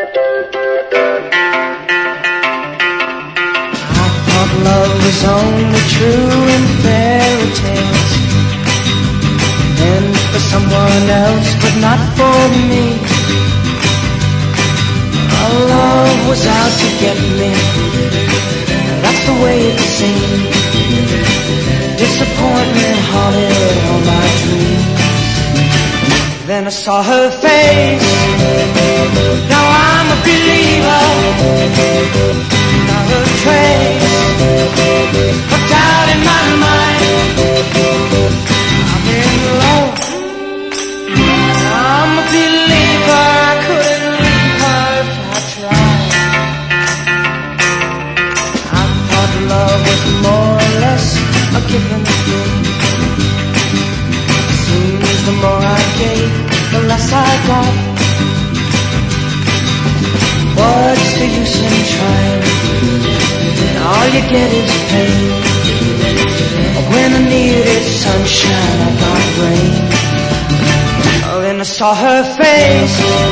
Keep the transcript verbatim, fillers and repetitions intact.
Love was only true in fairy tales, and for someone else, but not for me. Our love was out to get me, that's the way it seemed. Disappointment haunted all my dreams. Then I saw her face, now I'm a believer. Not a trace, put doubt in my mind. I'm in love, I'm a believer. I couldn't leave her if I tried. I thought love was more or less a given thing. Seems the more I gave, the less I got. What's the use in trying? All you get is pain. When I needed sunshine, I got rain. Oh, then I saw her face.